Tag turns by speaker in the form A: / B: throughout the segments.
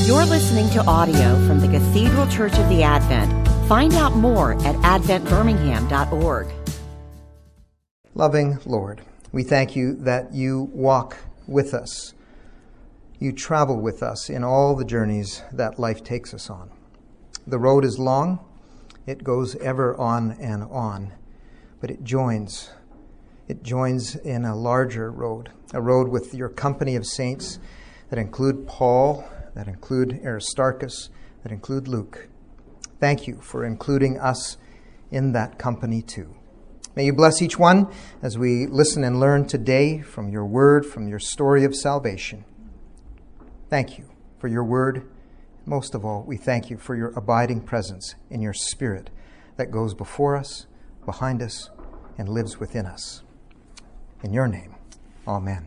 A: You're listening to audio from the Cathedral Church of the Advent. Find out more at adventbirmingham.org.
B: Loving Lord, we thank you that you walk with us. You travel with us in all the journeys that life takes us on. The road is long. It goes ever on and on. But it joins. It joins in a larger road, a road with your company of saints that include Paul, that include Aristarchus, that include Luke. Thank you for including us in that company too. May you bless each one as we listen and learn today from your word, from your story of salvation. Thank you for your word. Most of all, we thank you for your abiding presence in your Spirit that goes before us, behind us, and lives within us. In your name, amen.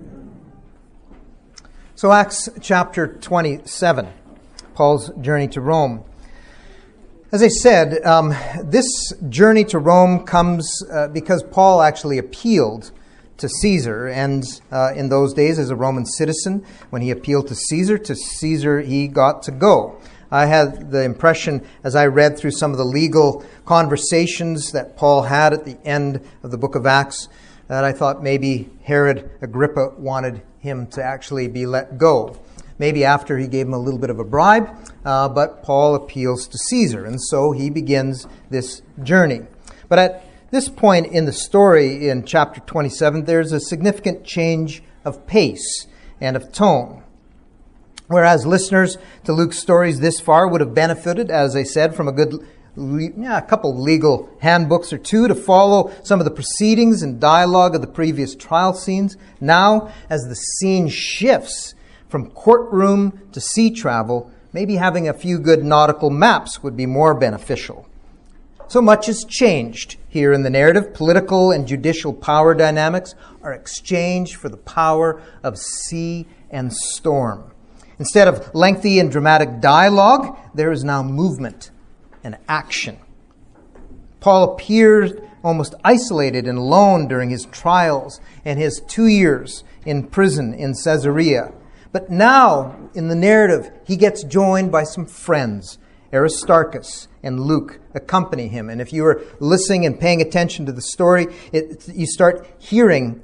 B: So Acts chapter 27, Paul's journey to Rome. As I said, this journey to Rome comes because Paul actually appealed to Caesar. And in those days, as a Roman citizen, when he appealed to Caesar he got to go. I had the impression, as I read through some of the legal conversations that Paul had at the end of the book of Acts, that I thought maybe Herod Agrippa wanted him to actually be let go. Maybe after he gave him a little bit of a bribe, but Paul appeals to Caesar, and so he begins this journey. But at this point in the story, in chapter 27, there's a significant change of pace and of tone. Whereas listeners to Luke's stories this far would have benefited, as I said, from a couple legal handbooks or two to follow some of the proceedings and dialogue of the previous trial scenes. Now, as the scene shifts from courtroom to sea travel, maybe having a few good nautical maps would be more beneficial. So much has changed here in the narrative. Political and judicial power dynamics are exchanged for the power of sea and storm. Instead of lengthy and dramatic dialogue, there is now movement and action. Paul appears almost isolated and alone during his trials and his 2 years in prison in Caesarea. But now, in the narrative, he gets joined by some friends. Aristarchus and Luke accompany him. And if you are listening and paying attention to the story, you start hearing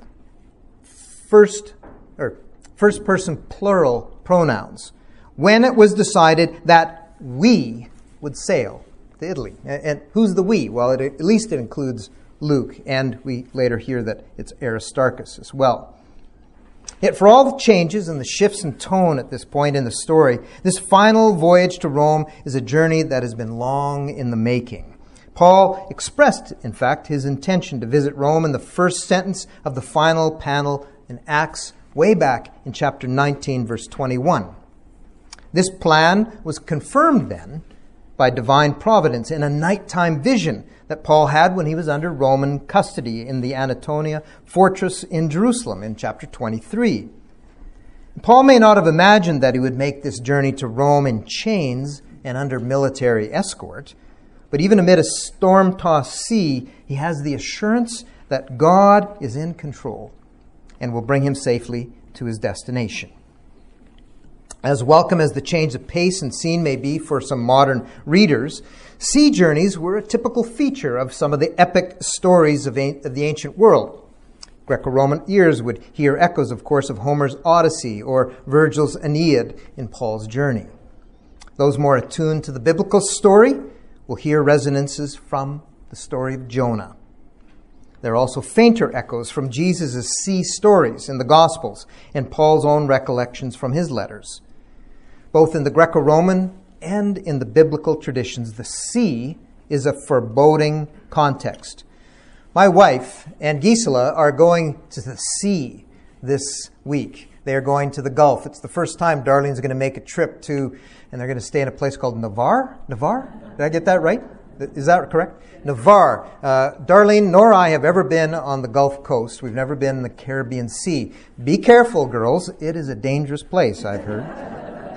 B: first person plural pronouns. When it was decided that we would sail to Italy. And who's the we? Well, at least it includes Luke, and we later hear that it's Aristarchus as well. Yet for all the changes and the shifts in tone at this point in the story, this final voyage to Rome is a journey that has been long in the making. Paul expressed, in fact, his intention to visit Rome in the first sentence of the final panel in Acts, way back in chapter 19, verse 21. This plan was confirmed then by divine providence in a nighttime vision that Paul had when he was under Roman custody in the Antonia fortress in Jerusalem in chapter 23. Paul may not have imagined that he would make this journey to Rome in chains and under military escort, but even amid a storm-tossed sea, he has the assurance that God is in control and will bring him safely to his destination. As welcome as the change of pace and scene may be for some modern readers, sea journeys were a typical feature of some of the epic stories of the ancient world. Greco-Roman ears would hear echoes, of course, of Homer's Odyssey or Virgil's Aeneid in Paul's journey. Those more attuned to the biblical story will hear resonances from the story of Jonah. There are also fainter echoes from Jesus' sea stories in the Gospels and Paul's own recollections from his letters. Both in the Greco-Roman and in the biblical traditions, the sea is a foreboding context. My wife and Gisela are going to the sea this week. They are going to the Gulf. It's the first time Darlene's going to make a trip to, and they're going to stay in a place called Navarre? Navarre? Did I get that right? Is that correct? Navarre. Darlene nor I have ever been on the Gulf Coast. We've never been in the Caribbean Sea. Be careful, girls. It is a dangerous place, I've heard.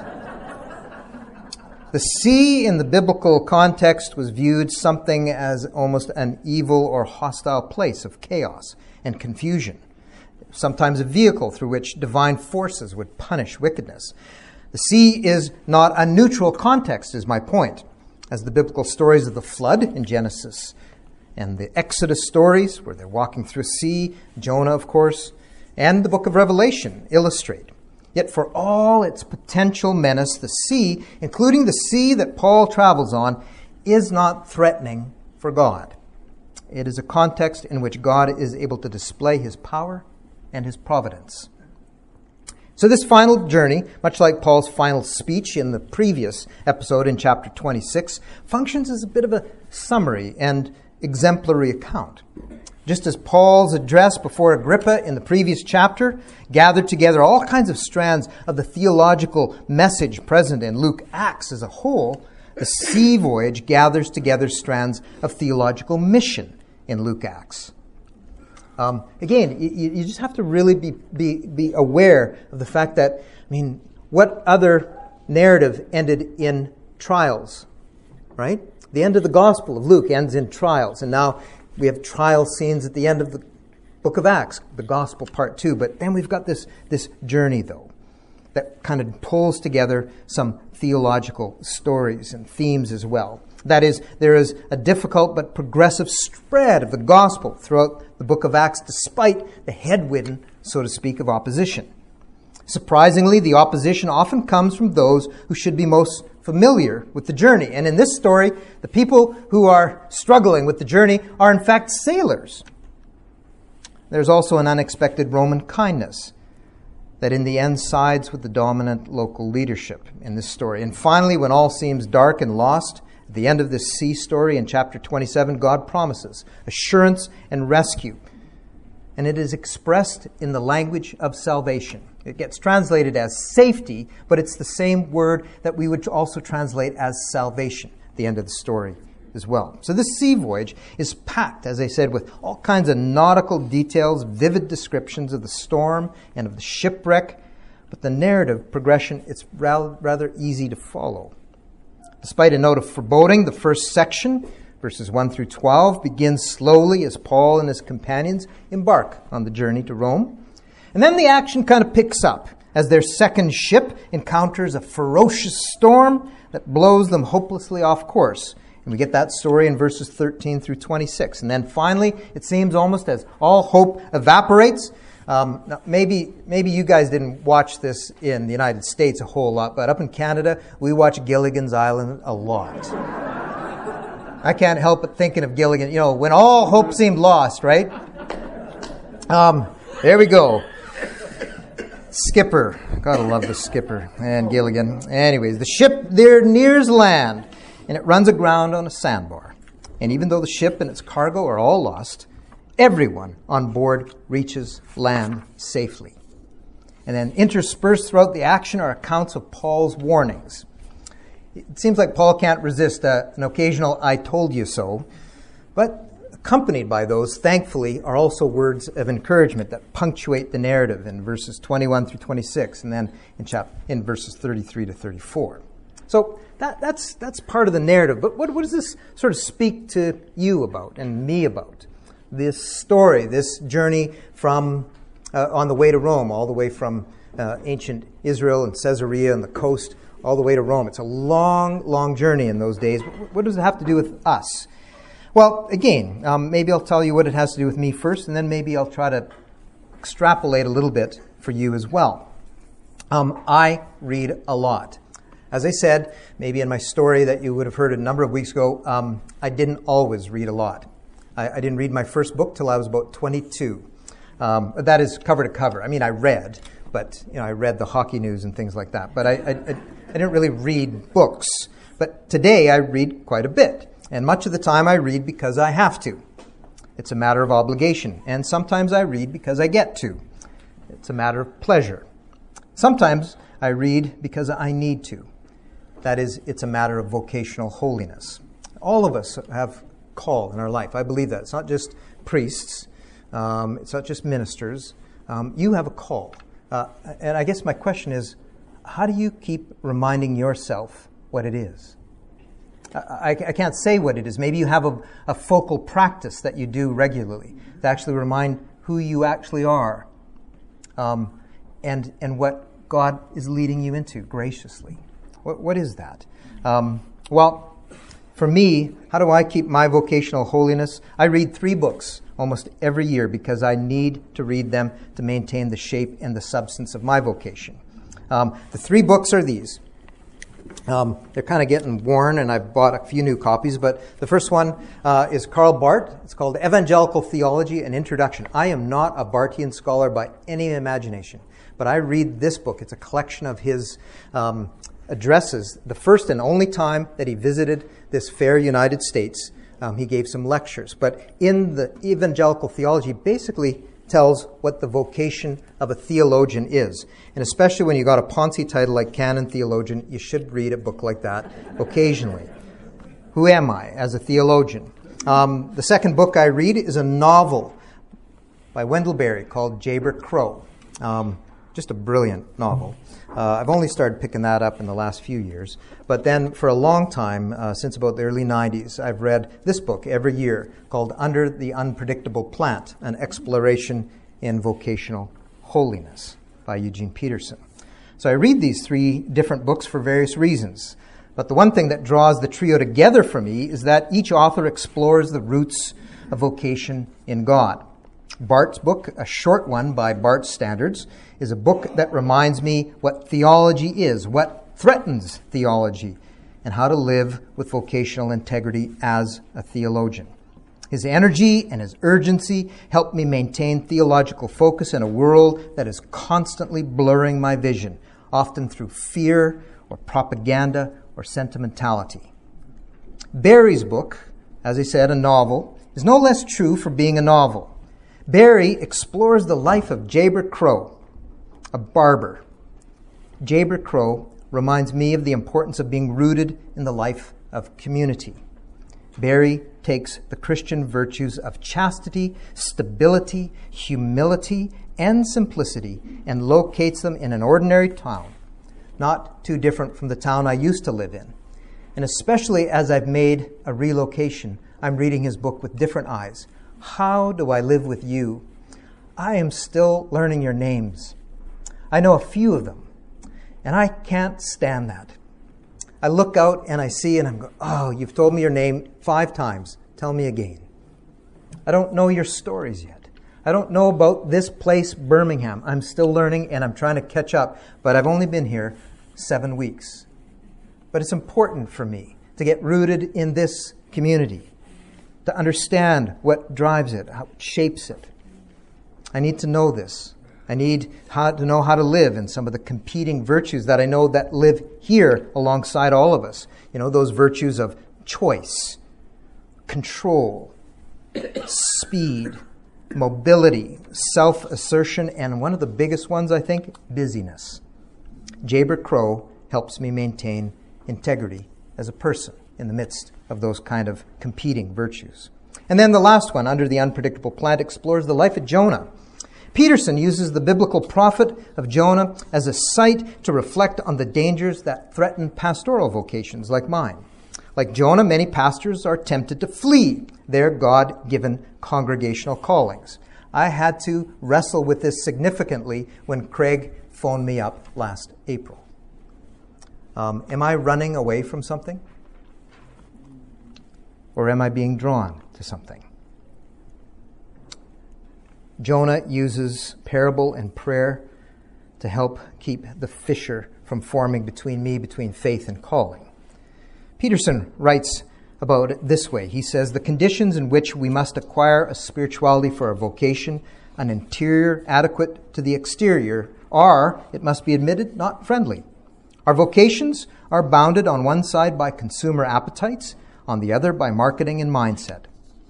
B: The sea in the biblical context was viewed something as almost an evil or hostile place of chaos and confusion, sometimes a vehicle through which divine forces would punish wickedness. The sea is not a neutral context, is my point, as the biblical stories of the flood in Genesis and the Exodus stories, where they're walking through a sea, Jonah, of course, and the book of Revelation illustrate. Yet for all its potential menace, the sea, including the sea that Paul travels on, is not threatening for God. It is a context in which God is able to display his power and his providence. So this final journey, much like Paul's final speech in the previous episode in chapter 26, functions as a bit of a summary and exemplary account. Just as Paul's address before Agrippa in the previous chapter gathered together all kinds of strands of the theological message present in Luke Acts as a whole, the sea voyage gathers together strands of theological mission in Luke Acts. Again, you just have to really be aware of the fact that, what other narrative ended in trials, right? The end of the Gospel of Luke ends in trials, and now we have trial scenes at the end of the book of Acts, the Gospel part 2. But then we've got this journey, though, that kind of pulls together some theological stories and themes as well. That is, there is a difficult but progressive spread of the gospel throughout the book of Acts, despite the headwind, so to speak, of opposition. Surprisingly, the opposition often comes from those who should be most familiar with the journey. And in this story, the people who are struggling with the journey are in fact sailors. There's also an unexpected Roman kindness that in the end sides with the dominant local leadership in this story. And finally, when all seems dark and lost, at the end of this sea story in chapter 27, God promises assurance and rescue. And it is expressed in the language of salvation. It gets translated as safety, but it's the same word that we would also translate as salvation at the end of the story as well. So this sea voyage is packed, as I said, with all kinds of nautical details, vivid descriptions of the storm and of the shipwreck. But the narrative progression, it's rather easy to follow. Despite a note of foreboding, the first section, verses 1 through 12, begins slowly as Paul and his companions embark on the journey to Rome. And then the action kind of picks up as their second ship encounters a ferocious storm that blows them hopelessly off course. And we get that story in verses 13 through 26. And then finally, it seems almost as all hope evaporates. Now, maybe you guys didn't watch this in the United States a whole lot, but up in Canada, we watch Gilligan's Island a lot. I can't help but thinking of Gilligan, when all hope seemed lost, right? There we go. Skipper. Gotta love the skipper and Gilligan. Anyways, the ship there nears land, and it runs aground on a sandbar. And even though the ship and its cargo are all lost, everyone on board reaches land safely. And then interspersed throughout the action are accounts of Paul's warnings. It seems like Paul can't resist an occasional "I told you so," but accompanied by those, thankfully, are also words of encouragement that punctuate the narrative in verses 21 through 26, and then in verses 33 to 34. So that's part of the narrative. But what does this sort of speak to you about and me about? This story, this journey from on the way to Rome, all the way from ancient Israel and Caesarea and the coast, all the way to Rome. It's a long, long journey in those days. What does it have to do with us? Well, again, maybe I'll tell you what it has to do with me first, and then maybe I'll try to extrapolate a little bit for you as well. I read a lot. As I said, maybe in my story that you would have heard a number of weeks ago, I didn't always read a lot. I didn't read my first book till I was about 22. That is cover to cover. I read, but I read the hockey news and things like that. But I didn't really read books. But today I read quite a bit. And much of the time I read because I have to. It's a matter of obligation. And sometimes I read because I get to. It's a matter of pleasure. Sometimes I read because I need to. That is, it's a matter of vocational holiness. All of us have call in our life. I believe that. It's not just priests. It's not just ministers. You have a call. And I guess my question is, how do you keep reminding yourself what it is? I can't say what it is. Maybe you have a focal practice that you do regularly to actually remind who you actually are and what God is leading you into graciously? What is that? Well, for me, how do I keep my vocational holiness? I read 3 books almost every year because I need to read them to maintain the shape and the substance of my vocation. The 3 books are these. They're kind of getting worn, and I've bought a few new copies, but the first one is Karl Barth. It's called Evangelical Theology, An Introduction. I am not a Barthian scholar by any imagination, but I read this book. It's a collection of his addresses, the first and only time that he visited this fair United States. He gave some lectures, but in the Evangelical Theology, basically tells what the vocation of a theologian is. And especially when you got a Ponzi title like Canon Theologian, you should read a book like that occasionally. Who am I as a theologian? The second book I read is a novel by Wendell Berry called Jayber Crow. Just a brilliant novel. I've only started picking that up in the last few years. But then for a long time, since about the early 90s, I've read this book every year called Under the Unpredictable Plant, An Exploration in Vocational Holiness by Eugene Peterson. So I read these 3 different books for various reasons. But the one thing that draws the trio together for me is that each author explores the roots of vocation in God. Barth's book, a short one by Barth's standards, is a book that reminds me what theology is, what threatens theology, and how to live with vocational integrity as a theologian. His energy and his urgency help me maintain theological focus in a world that is constantly blurring my vision, often through fear or propaganda or sentimentality. Berry's book, as I said, a novel, is no less true for being a novel. Berry explores the life of Jayber Crow, a barber. Jayber Crow reminds me of the importance of being rooted in the life of community. Berry takes the Christian virtues of chastity, stability, humility, and simplicity and locates them in an ordinary town, not too different from the town I used to live in. And especially as I've made a relocation, I'm reading his book with different eyes. How do I live with you? I am still learning your names. I know a few of them, and I can't stand that. I look out and I see and I'm going, oh, you've told me your name 5 times. Tell me again. I don't know your stories yet. I don't know about this place, Birmingham. I'm still learning and I'm trying to catch up, but I've only been here 7 weeks. But it's important for me to get rooted in this community, to understand what drives it, how it shapes it. I need to know this. I need to know how to live in some of the competing virtues that I know that live here alongside all of us. You know, those virtues of choice, control, speed, mobility, self-assertion, and one of the biggest ones, I think, busyness. Jayber Crow helps me maintain integrity as a person in the midst of those kind of competing virtues. And then the last one, Under the Unpredictable Plant, explores the life of Jonah. Peterson uses the biblical prophet of Jonah as a site to reflect on the dangers that threaten pastoral vocations like mine. Like Jonah, many pastors are tempted to flee their God-given congregational callings. I had to wrestle with this significantly when Craig phoned me up last April. Am I running away from something? Or am I being drawn to something? Jonah uses parable and prayer to help keep the fissure from forming between faith and calling. Peterson writes about it this way. He says, the conditions in which we must acquire a spirituality for our vocation, an interior adequate to the exterior, are, it must be admitted, not friendly. Our vocations are bounded on one side by consumer appetites, on the other by marketing mindset.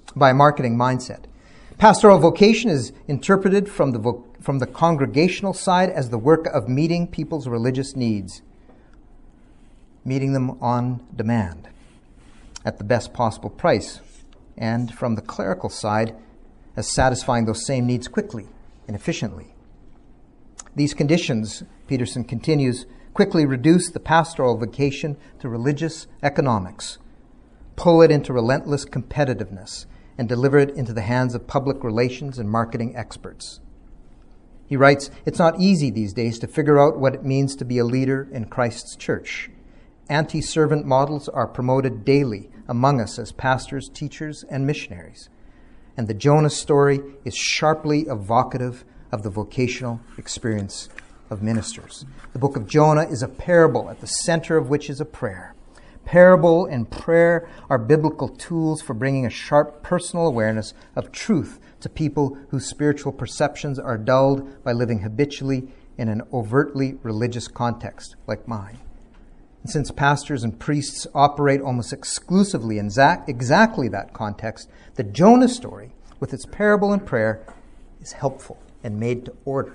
B: Pastoral vocation is interpreted from the congregational side as the work of meeting people's religious needs, meeting them on demand at the best possible price, and from the clerical side as satisfying those same needs quickly and efficiently. These conditions, Peterson continues, quickly reduce the pastoral vocation to religious economics, pull it into relentless competitiveness, and deliver it into the hands of public relations and marketing experts. He writes, "It's not easy these days to figure out what it means to be a leader in Christ's church. Anti-servant models are promoted daily among us as pastors, teachers, and missionaries. And the Jonah story is sharply evocative of the vocational experience of ministers. The book of Jonah is a parable at the center of which is a prayer. Parable and prayer are biblical tools for bringing a sharp personal awareness of truth to people whose spiritual perceptions are dulled by living habitually in an overtly religious context like mine. And since pastors and priests operate almost exclusively in exactly that context, the Jonah story, with its parable and prayer, is helpful and made to order."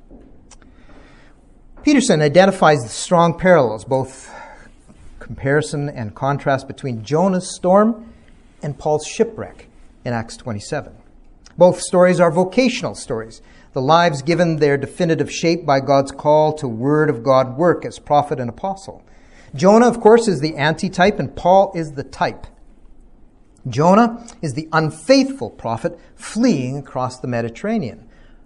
B: Peterson identifies the strong parallels, both comparison and contrast, between Jonah's storm and Paul's shipwreck in Acts 27. Both stories are vocational stories, the lives given their definitive shape by God's call to Word of God work as prophet and apostle. Jonah, of course, is the antitype, and Paul is the type. Jonah is the unfaithful prophet fleeing across the Mediterranean,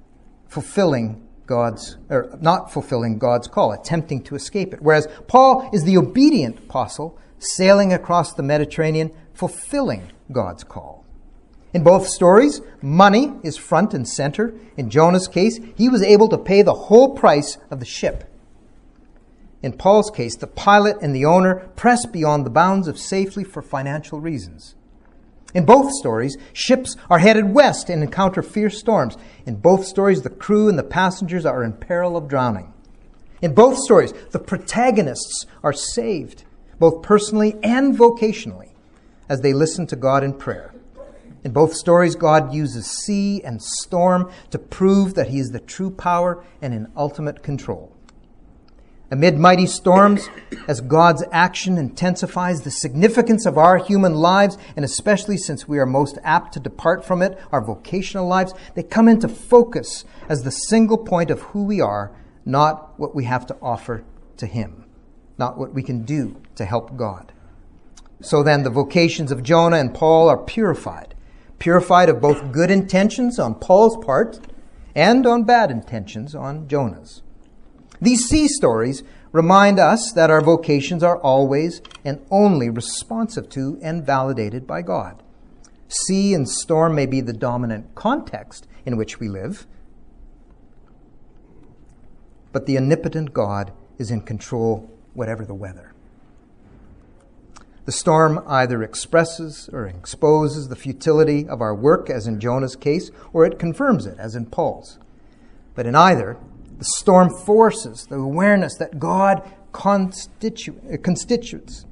B: not fulfilling God's call, attempting to escape it. Whereas Paul is the obedient apostle sailing across the Mediterranean, fulfilling God's call. In both stories, money is front and center. In Jonah's case, he was able to pay the whole price of the ship. In Paul's case, the pilot and the owner press beyond the bounds of safety for financial reasons. In both stories, ships are headed west and encounter fierce storms. In both stories, the crew and the passengers are in peril of drowning. In both stories, the protagonists are saved, both personally and vocationally, as they listen to God in prayer. In both stories, God uses sea and storm to prove that He is the true power and in ultimate control. Amid mighty storms, as God's action intensifies the significance of our human lives, and especially since we are most apt to depart from it, our vocational lives, they come into focus as the single point of who we are, not what we have to offer to Him, not what we can do to help God. So then, the vocations of Jonah and Paul are purified of both good intentions on Paul's part and on bad intentions on Jonah's. These sea stories remind us that our vocations are always and only responsive to and validated by God. Sea and storm may be the dominant context in which we live, but the omnipotent God is in control whatever the weather. The storm either expresses or exposes the futility of our work, as in Jonah's case, or it confirms it, as in Paul's. But in either, the storm forces the awareness that God constitutes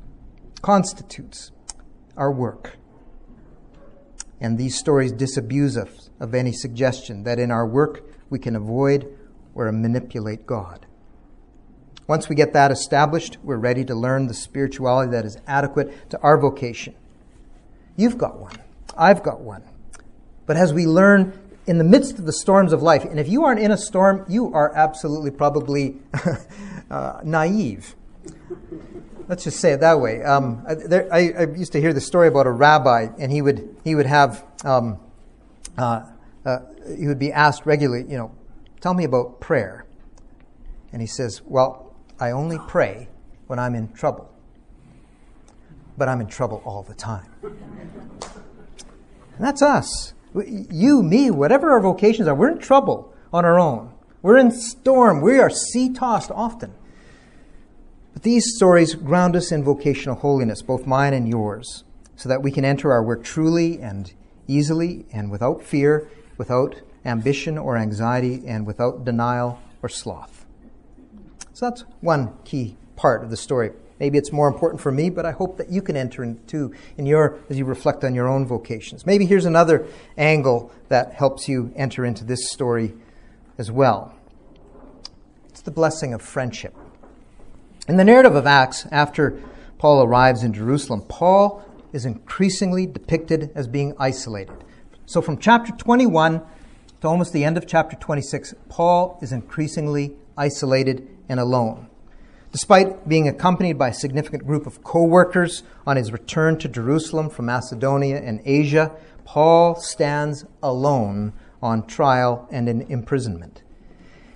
B: our work. And these stories disabuse us of any suggestion that in our work we can avoid or manipulate God. Once we get that established, we're ready to learn the spirituality that is adequate to our vocation. You've got one. I've got one. But as we learn in the midst of the storms of life, and if you aren't in a storm, you are absolutely probably naive. Let's just say it that way. I used to hear the story about a rabbi, and he would have he would be asked regularly, tell me about prayer. And he says, well, I only pray when I'm in trouble. But I'm in trouble all the time. And that's us. You, me, whatever our vocations are, we're in trouble on our own. We're in storm. We are sea-tossed often. But these stories ground us in vocational holiness, both mine and yours, so that we can enter our work truly and easily and without fear, without ambition or anxiety, and without denial or sloth. So that's one key part of the story. Maybe it's more important for me, but I hope that you can enter into as you reflect on your own vocations. Maybe here's another angle that helps you enter into this story as well. It's the blessing of friendship. In the narrative of Acts, after Paul arrives in Jerusalem, Paul is increasingly depicted as being isolated. So from chapter 21 to almost the end of chapter 26, Paul is increasingly isolated and alone. Despite being accompanied by a significant group of co-workers on his return to Jerusalem from Macedonia and Asia, Paul stands alone on trial and in imprisonment.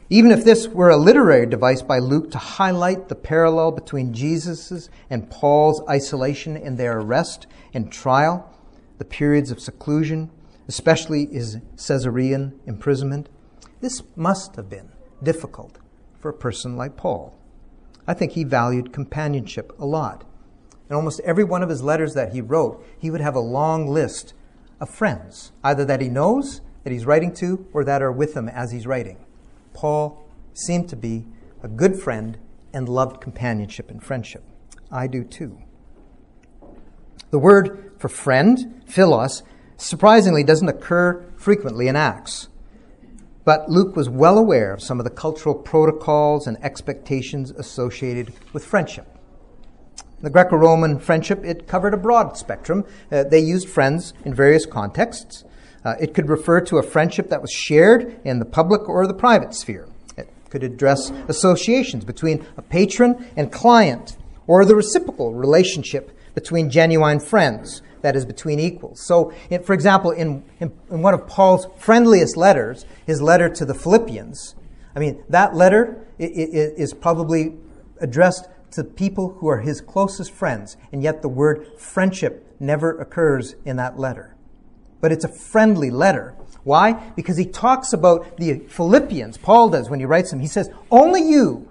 B: Even if this were a literary device by Luke to highlight the parallel between Jesus' and Paul's isolation in their arrest and trial, the periods of seclusion, especially his Caesarean imprisonment, this must have been difficult for a person like Paul. I think he valued companionship a lot. In almost every one of his letters that he wrote, he would have a long list of friends, either that he knows, that he's writing to, or that are with him as he's writing. Paul seemed to be a good friend and loved companionship and friendship. I do too. The word for friend, philos, surprisingly doesn't occur frequently in Acts. But Luke was well aware of some of the cultural protocols and expectations associated with friendship. The Greco-Roman friendship, it covered a broad spectrum. They used friends in various contexts. It could refer to a friendship that was shared in the public or the private sphere. It could address associations between a patron and client, or the reciprocal relationship between genuine friends, that is, between equals. So, for example, in one of Paul's friendliest letters, his letter to the Philippians, that letter is probably addressed to people who are his closest friends, and yet the word friendship never occurs in that letter. But it's a friendly letter. Why? Because he talks about the Philippians, Paul does when he writes them. He says, only you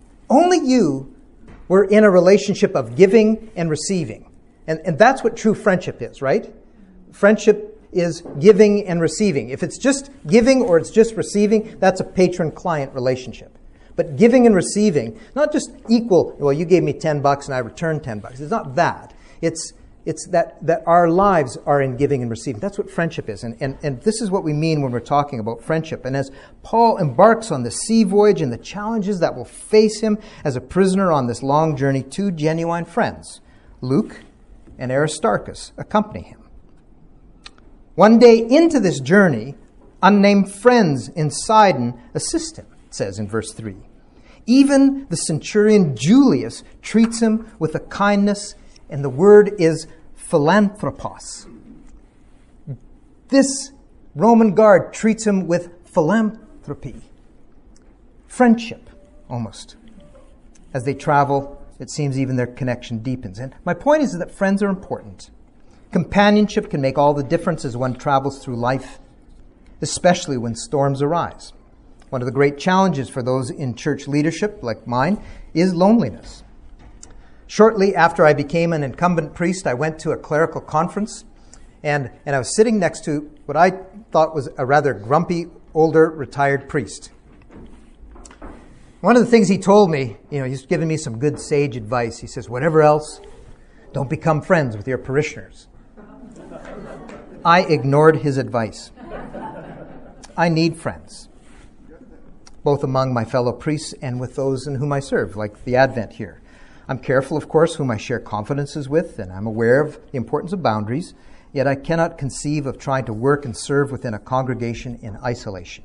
B: were in a relationship of giving and receiving. And that's what true friendship is, right? Friendship is giving and receiving. If it's just giving or it's just receiving, that's a patron-client relationship. But giving and receiving, not just equal, well, you gave me $10 and I returned $10. It's not that. It's that our lives are in giving and receiving. That's what friendship is. And this is what we mean when we're talking about friendship. And as Paul embarks on the sea voyage and the challenges that will face him as a prisoner on this long journey, two genuine friends, Luke and Aristarchus, accompany him. One day into this journey, unnamed friends in Sidon assist him, it says in verse 3. Even the centurion Julius treats him with a kindness, and the word is philanthropos. This Roman guard treats him with philanthropy, friendship, almost. As they travel, it seems even their connection deepens. And my point is that friends are important. Companionship can make all the difference as one travels through life, especially when storms arise. One of the great challenges for those in church leadership, like mine, is loneliness. Shortly after I became an incumbent priest, I went to a clerical conference, and I was sitting next to what I thought was a rather grumpy, older, retired priest. One of the things he told me, he's given me some good sage advice. He says, whatever else, don't become friends with your parishioners. I ignored his advice. I need friends, both among my fellow priests and with those in whom I serve, like the Advent here. I'm careful, of course, whom I share confidences with, and I'm aware of the importance of boundaries, yet I cannot conceive of trying to work and serve within a congregation in isolation.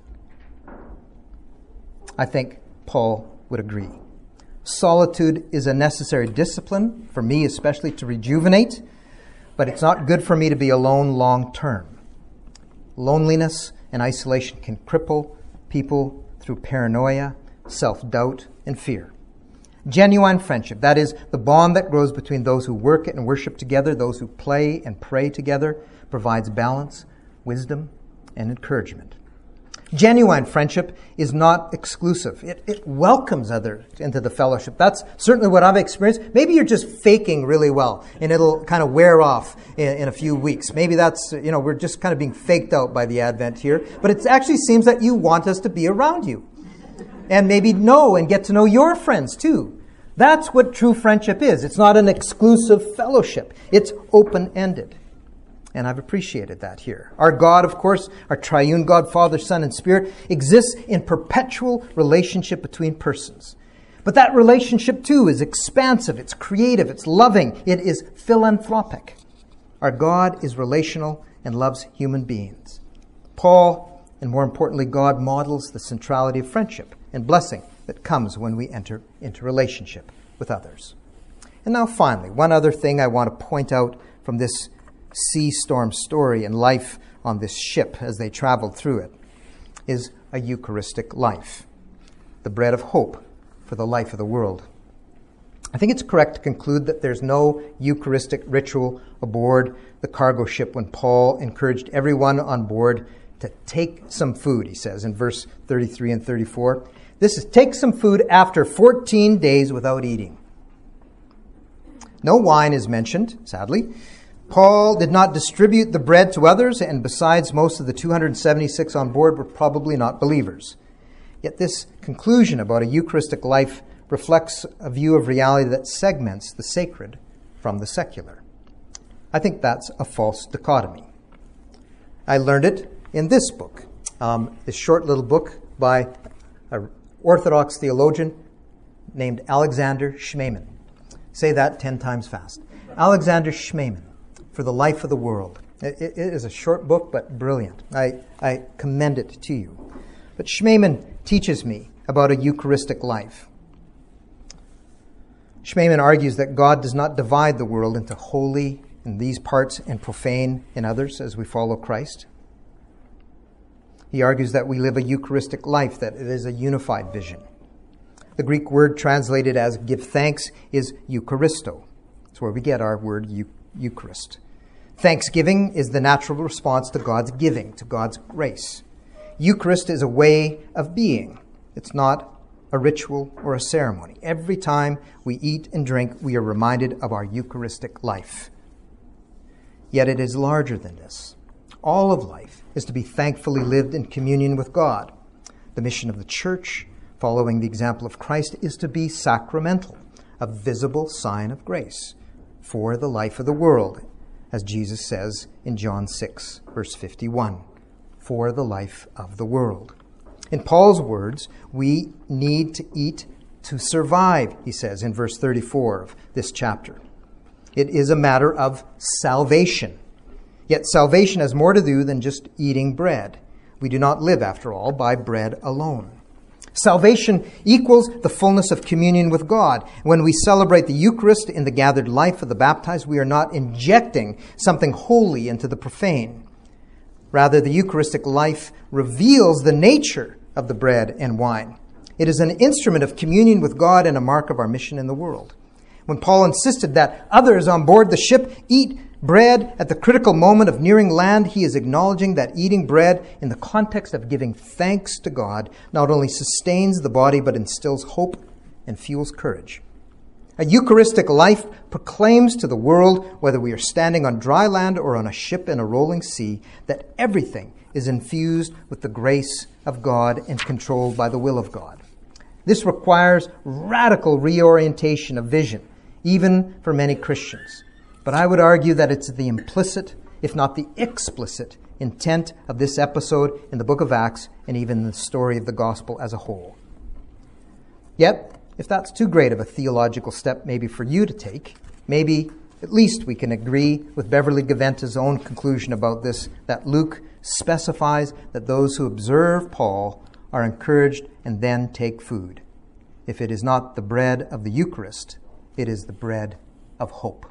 B: I think Paul would agree. Solitude is a necessary discipline, for me especially, to rejuvenate, but it's not good for me to be alone long term. Loneliness and isolation can cripple people through paranoia, self-doubt, and fear. Genuine friendship, that is, the bond that grows between those who work and worship together, those who play and pray together, provides balance, wisdom, and encouragement. Genuine friendship is not exclusive. It welcomes others into the fellowship. That's certainly what I've experienced. Maybe you're just faking really well, and it'll kind of wear off in a few weeks. Maybe that's, we're just kind of being faked out by the Advent here. But it actually seems that you want us to be around you. And maybe know and get to know your friends too. That's what true friendship is. It's not an exclusive fellowship. It's open-ended. And I've appreciated that here. Our God, of course, our triune God, Father, Son, and Spirit, exists in perpetual relationship between persons. But that relationship, too, is expansive, it's creative, it's loving, it is philanthropic. Our God is relational and loves human beings. Paul, and more importantly, God, models the centrality of friendship and blessing that comes when we enter into relationship with others. And now finally, one other thing I want to point out from this sea storm story and life on this ship as they traveled through it is a Eucharistic life, the bread of hope for the life of the world. I think it's correct to conclude that there's no Eucharistic ritual aboard the cargo ship when Paul encouraged everyone on board to take some food, he says in verse 33 and 34. This is take some food after 14 days without eating. No wine is mentioned, sadly. Paul did not distribute the bread to others, and besides, most of the 276 on board were probably not believers. Yet this conclusion about a Eucharistic life reflects a view of reality that segments the sacred from the secular. I think that's a false dichotomy. I learned it in this book, this short little book by an Orthodox theologian named Alexander Schmemann. Say that 10 times fast. Alexander Schmemann, For the Life of the World. It is a short book, but brilliant. I commend it to you. But Schmemann teaches me about a Eucharistic life. Schmemann argues that God does not divide the world into holy in these parts and profane in others as we follow Christ. He argues that we live a Eucharistic life, that it is a unified vision. The Greek word translated as give thanks is Eucharisto. That's where we get our word Eucharist. Thanksgiving is the natural response to God's giving, to God's grace. Eucharist is a way of being. It's not a ritual or a ceremony. Every time we eat and drink, we are reminded of our Eucharistic life. Yet it is larger than this. All of life is to be thankfully lived in communion with God. The mission of the church, following the example of Christ, is to be sacramental, a visible sign of grace for the life of the world, as Jesus says in John 6, verse 51, for the life of the world. In Paul's words, we need to eat to survive, he says in verse 34 of this chapter. It is a matter of salvation. Yet salvation has more to do than just eating bread. We do not live, after all, by bread alone. Salvation equals the fullness of communion with God. When we celebrate the Eucharist in the gathered life of the baptized, we are not injecting something holy into the profane. Rather, the Eucharistic life reveals the nature of the bread and wine. It is an instrument of communion with God and a mark of our mission in the world. When Paul insisted that others on board the ship eat bread at the critical moment of nearing land, he is acknowledging that eating bread in the context of giving thanks to God not only sustains the body but instills hope and fuels courage. A Eucharistic life proclaims to the world, whether we are standing on dry land or on a ship in a rolling sea, that everything is infused with the grace of God and controlled by the will of God. This requires radical reorientation of vision, even for many Christians. But I would argue that it's the implicit, if not the explicit, intent of this episode in the book of Acts and even the story of the gospel as a whole. Yet, if that's too great of a theological step maybe for you to take, maybe at least we can agree with Beverly Gaventa's own conclusion about this, that Luke specifies that those who observe Paul are encouraged and then take food. If it is not the bread of the Eucharist, it is the bread of hope.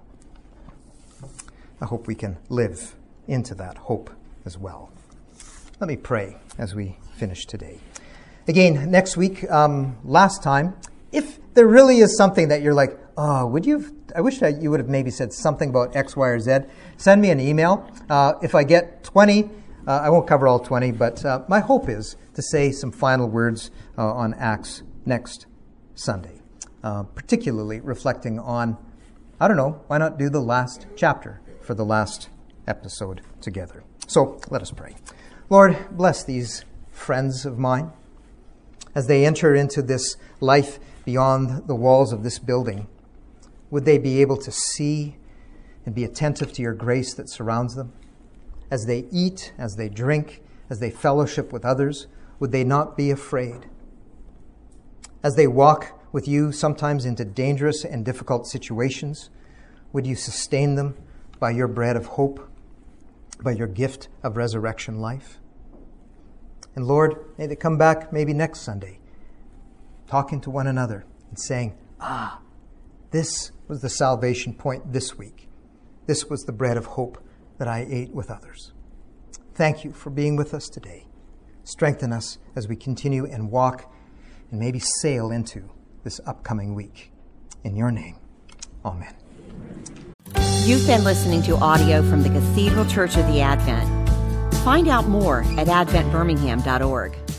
B: I hope we can live into that hope as well. Let me pray as we finish today. Again, next week, last time, if there really is something that you're like, oh, I wish that you would have maybe said something about X, Y, or Z, send me an email. If I get 20, I won't cover all 20, but my hope is to say some final words on Acts next Sunday, particularly reflecting on, I don't know, why not do the last chapter for the last episode together. So let us pray. Lord, bless these friends of mine as they enter into this life beyond the walls of this building. Would they be able to see and be attentive to your grace that surrounds them? As they eat, as they drink, as they fellowship with others, would they not be afraid? As they walk with you sometimes into dangerous and difficult situations, would you sustain them by your bread of hope, by your gift of resurrection life? And Lord, may they come back maybe next Sunday, talking to one another and saying, this was the salvation point this week. This was the bread of hope that I ate with others. Thank you for being with us today. Strengthen us as we continue and walk and maybe sail into this upcoming week. In your name, amen.
A: You've been listening to audio from the Cathedral Church of the Advent. Find out more at adventbirmingham.org.